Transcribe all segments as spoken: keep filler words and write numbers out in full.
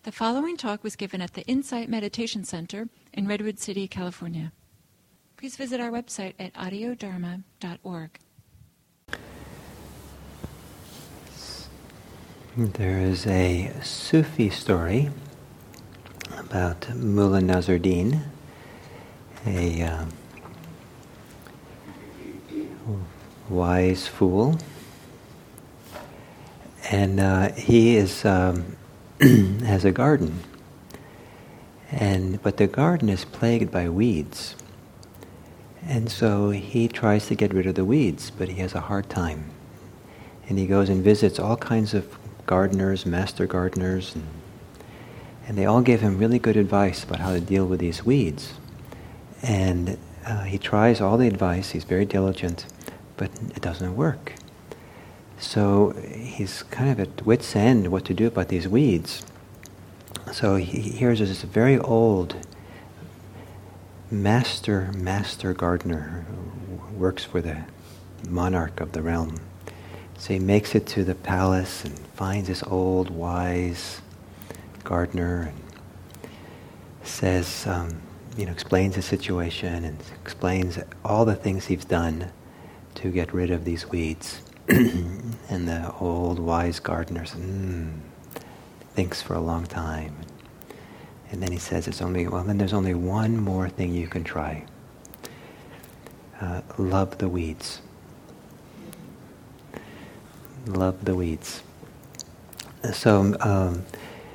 The following talk was given at the Insight Meditation Center in Redwood City, California. Please visit our website at audio dharma dot org. There is a Sufi story about Mullah Nasruddin, a uh, wise fool, and uh, he is um, has a garden, and but the garden is plagued by weeds, and so he tries to get rid of the weeds, but he has a hard time, and he goes and visits all kinds of gardeners, master gardeners, and, and they all give him really good advice about how to deal with these weeds. And uh, he tries all the advice, he's very diligent, but it doesn't work. So he's kind of at wit's end what to do about these weeds. So he hears this very old master, master gardener who works for the monarch of the realm. So he makes it to the palace and finds this old, wise gardener and says, um, you know, explains the situation and explains all the things he's done to get rid of these weeds. And the old, wise gardener mm, thinks for a long time. And then he says, "It's only well. Then there's only one more thing you can try. Uh, love the weeds. Love the weeds." So um,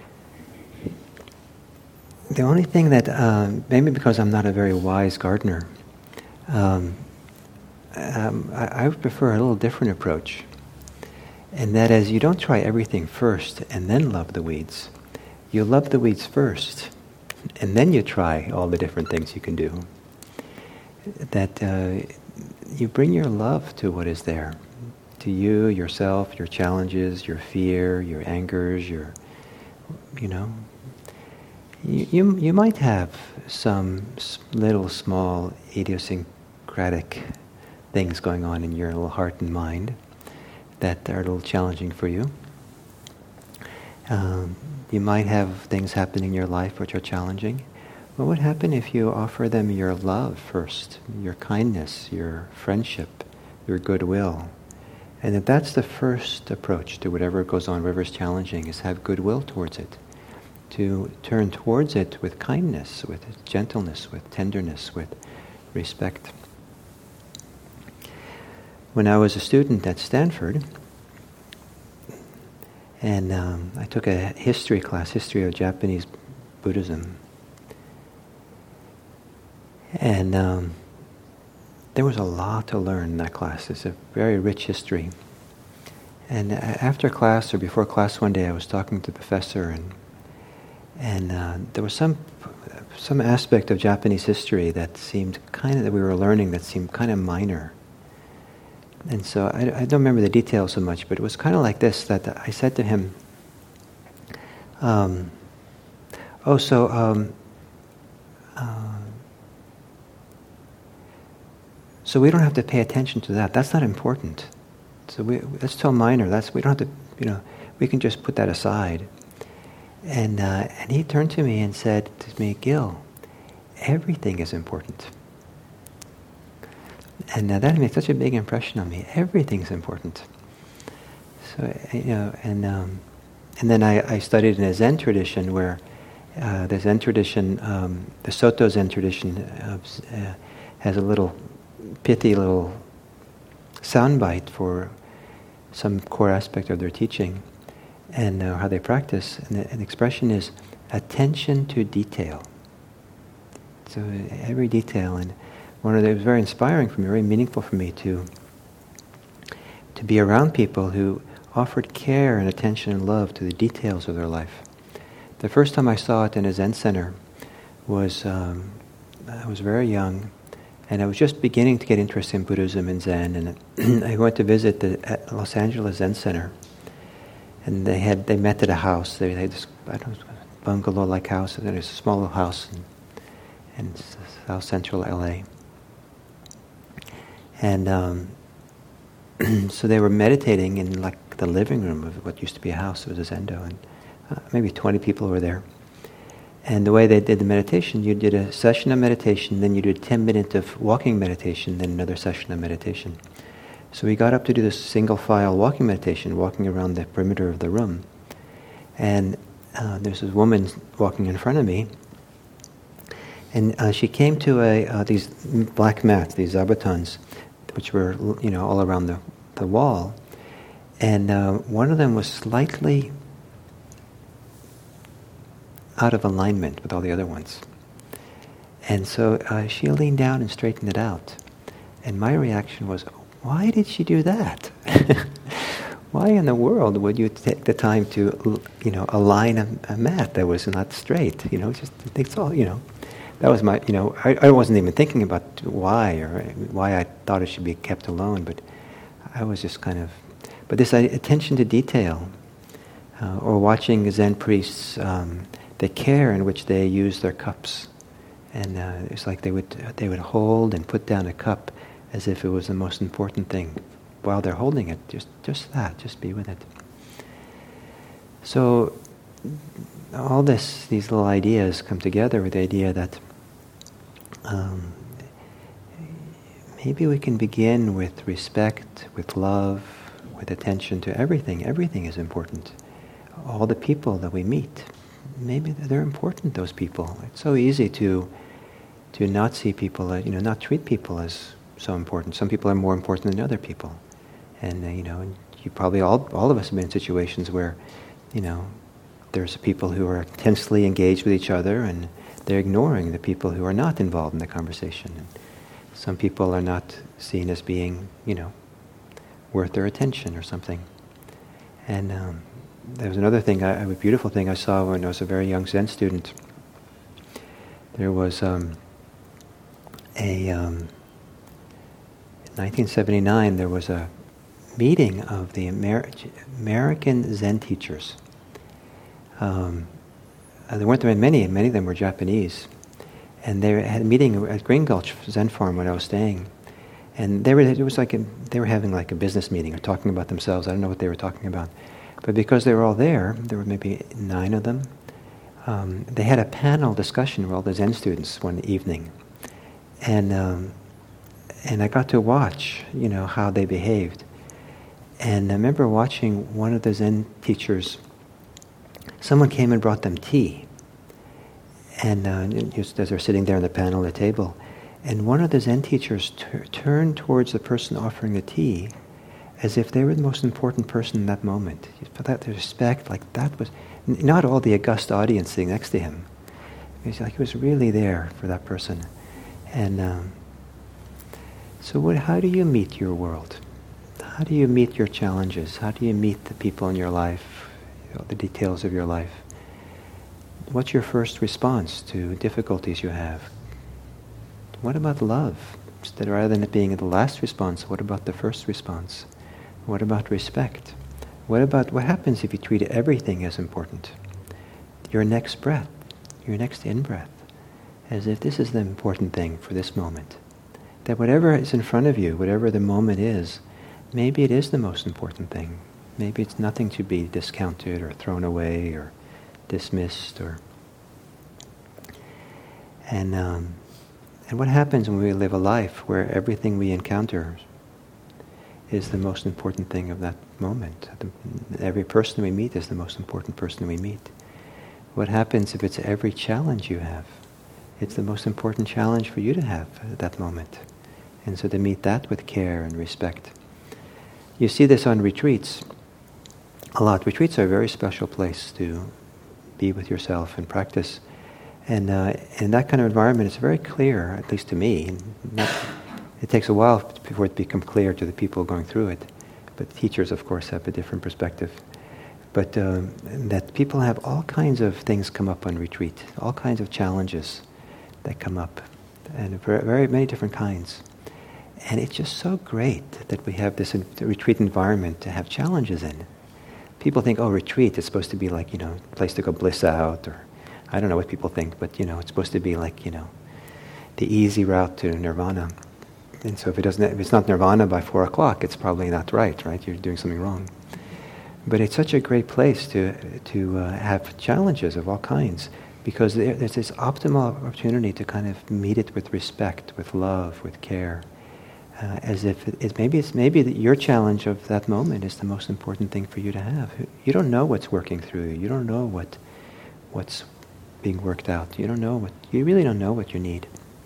the only thing that, um, maybe because I'm not a very wise gardener, um, um, I, I would prefer a little different approach. And that is, you don't try everything first and then love the weeds. You love the weeds first, and then you try all the different things you can do. That uh, you bring your love to what is there. To you, yourself, your challenges, your fear, your angers, your, you know, you you, you might have some little small idiosyncratic things going on in your little heart and mind that are a little challenging for you. Um, you might have things happening in your life which are challenging. What would happen if you offer them your love first, your kindness, your friendship, your goodwill? And if that's the first approach to whatever goes on, whatever's challenging, is have goodwill towards it. To turn towards it with kindness, with gentleness, with tenderness, with respect. When I was a student at Stanford, and um, I took a history class, history of Japanese Buddhism, and um, there was a lot to learn in that class. It's a very rich history. And after class, or before class one day, I was talking to the professor, and and uh, there was some some aspect of Japanese history that seemed kind of, that we were learning that seemed kind of minor. And so I, I don't remember the details so much, but it was kind of like this, that I said to him, um, oh, so, um, uh, so we don't have to pay attention to that. That's not important. So we, that's so minor. That's, we don't have to, you know, we can just put that aside. And, uh, and he turned to me and said to me, "Gil, everything is important." And uh, that made such a big impression on me. Everything's important. So, you know, and um, and then I, I studied in a Zen tradition where uh, the Zen tradition, um, the Soto Zen tradition, uh, uh, has a little pithy little soundbite for some core aspect of their teaching and uh, how they practice. And the, and the expression is attention to detail. So every detail. And one of the, it was very inspiring for me, very meaningful for me to to be around people who offered care and attention and love to the details of their life. The first time I saw it in a Zen center was, um, I was very young, and I was just beginning to get interested in Buddhism and Zen, and I went to visit the Los Angeles Zen Center, and they had they met at a house. They, they had this, I don't know, bungalow-like house, and there's a small little house in, in South Central L A. And um, so they were meditating in like the living room of what used to be a house. It was a zendo, and uh, maybe twenty people were there. And the way they did the meditation, you did a session of meditation, then you did ten minutes of walking meditation, then another session of meditation. So we got up to do this single file walking meditation, walking around the perimeter of the room. And uh, there's this woman walking in front of me, and uh, she came to a uh, these black mats, these zabatons, which were, you know, all around the, the wall. And uh, one of them was slightly out of alignment with all the other ones. And so uh, she leaned down and straightened it out. And my reaction was, why did she do that? Why in the world would you take the time to, you know, align a, a mat that was not straight? You know, just, it's all, you know. That was my, you know, I, I wasn't even thinking about why or why I thought it should be kept alone, but I was just kind of, but this uh, attention to detail, uh, or watching Zen priests, um, the care in which they use their cups, and uh, it's like they would they would hold and put down a cup as if it was the most important thing while they're holding it. Just just that, just be with it. So all this, these little ideas come together with the idea that um, maybe we can begin with respect, with love, with attention to everything. Everything is important. All the people that we meet, maybe they're important, those people. It's so easy to to not see people, as, you know, not treat people as so important. Some people are more important than other people. And, uh, you know, and you probably, all all of us have been in situations where, you know, there's people who are intensely engaged with each other and they're ignoring the people who are not involved in the conversation. And some people are not seen as being, you know, worth their attention or something. And um, there was another thing, a, a beautiful thing I saw when I was a very young Zen student. There was um, a, um, in nineteen seventy-nine, there was a meeting of the Amer- American Zen teachers. Um, there weren't very many, and many of them were Japanese. And they had a meeting at Green Gulch Zen Farm when I was staying. And they were, it was like a, they were having like a business meeting or talking about themselves. I don't know what they were talking about. But because they were all there, there were maybe nine of them, um, they had a panel discussion with all the Zen students one evening. And um, and I got to watch, you know, how they behaved. And I remember watching one of the Zen teachers, someone came and brought them tea. And uh, just as they're sitting there on the panel at the table, and one of the Zen teachers tur- turned towards the person offering the tea as if they were the most important person in that moment. For that respect, like that was, n- not all the august audience sitting next to him. It was like he was really there for that person. And um, so what, how do you meet your world? How do you meet your challenges? How do you meet the people in your life, you know, the details of your life? What's your first response to difficulties you have? What about love? Instead, rather than it being the last response, what about the first response? What about respect? What about what happens if you treat everything as important? Your next breath, your next in-breath, as if this is the important thing for this moment. That whatever is in front of you, whatever the moment is, maybe it is the most important thing. Maybe it's nothing to be discounted or thrown away or dismissed. Or and um, and what happens when we live a life where everything we encounter is the most important thing of that moment? The, every person we meet is the most important person we meet. What happens if it's every challenge you have? It's the most important challenge for you to have at that moment. And so to meet that with care and respect. You see this on retreats a lot. Retreats are a very special place to be with yourself and practice. And uh, in that kind of environment, it's very clear, at least to me. Not, it takes a while before it becomes clear to the people going through it. But teachers, of course, have a different perspective. But um, that people have all kinds of things come up on retreat, all kinds of challenges that come up, and very, very many different kinds. And it's just so great that we have this in, retreat environment to have challenges in. People think, oh, retreat is supposed to be like, you know, a place to go bliss out, or I don't know what people think, but, you know, it's supposed to be like, you know, the easy route to nirvana. And so if it doesn't, if it's not nirvana by four o'clock, it's probably not right, right? You're doing something wrong. But it's such a great place to to uh, have challenges of all kinds, because there, there's this optimal opportunity to kind of meet it with respect, with love, with care, uh, as if it, it, maybe it's maybe that your challenge of that moment is the most important thing for you to have. You don't know what's working through you. You don't know what what's being worked out. You don't know what you really don't know what you need.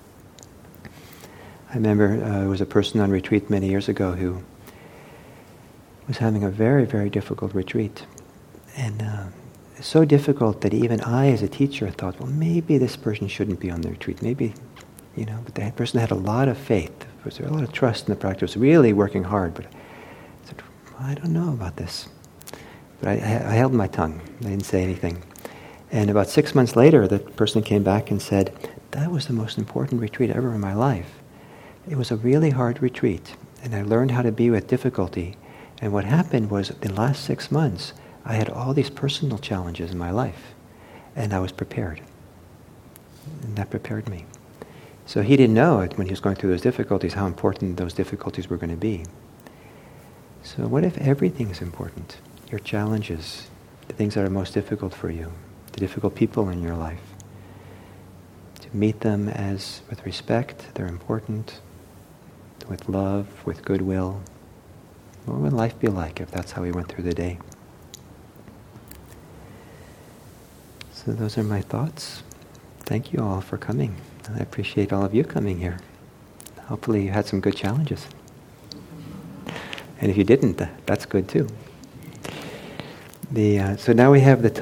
I remember uh, there was a person on retreat many years ago who was having a very, very difficult retreat. And uh, so difficult that even I, as a teacher, thought, well, maybe this person shouldn't be on the retreat. Maybe, you know, but that person had a lot of faith. There was a lot of trust in the practice, really working hard. But I said, I don't know about this. But I, I held my tongue. I didn't say anything. And about six months later, the person came back and said, that was the most important retreat ever in my life. It was a really hard retreat, and I learned how to be with difficulty. And what happened was, in the last six months, I had all these personal challenges in my life, and I was prepared. And that prepared me. So he didn't know it when he was going through those difficulties, how important those difficulties were going to be. So what if everything is important? Your challenges, the things that are most difficult for you, the difficult people in your life. To meet them as with respect, they're important, with love, with goodwill. What would life be like if that's how we went through the day? So those are my thoughts. Thank you all for coming. I appreciate all of you coming here. Hopefully you had some good challenges. And if you didn't, that's good too. The uh, so now we have the time.